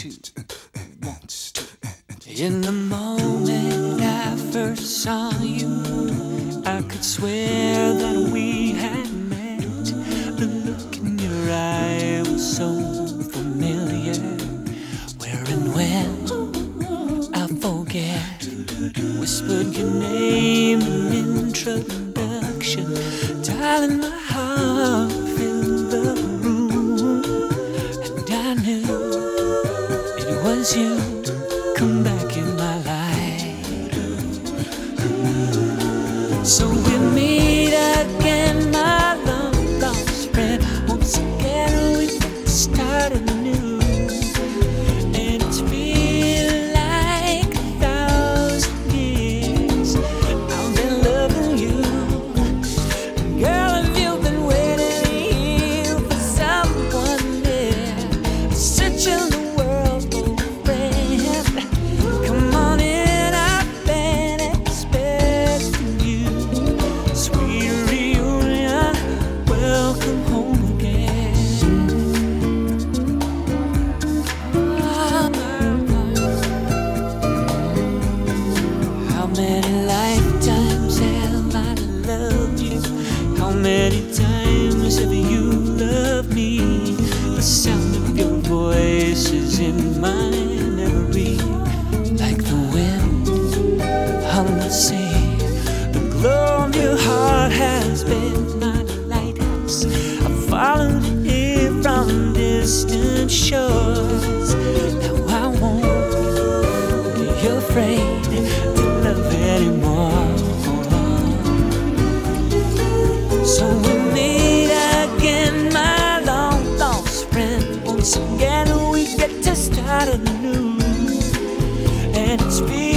two, one. In the moment I first saw you, I could swear that we had met. The look in your eye was so familiar. Where and when, I forget. Whispered your name in introduction. Darling, my heart filled the room, and I knew it was you. Come back in my life. So we meet again, my long lost friend. Once again we start anew, and it's feel like 1,000 years I've been loving you. Girl, have you been waiting here for someone there, searching the world for a friend? Come on in, I've been expecting you. Sweet reunion, welcome home again. How many lifetimes have I loved you? How many times have you loved me? The sound of your voice is in my memory, like the wind on the sea. The glow of your heart has been my lighthouse. I've followed it here from distant shores. Now I won't be afraid to love anymore. So we meet again, my long lost friend. Once again we get to start anew, and it's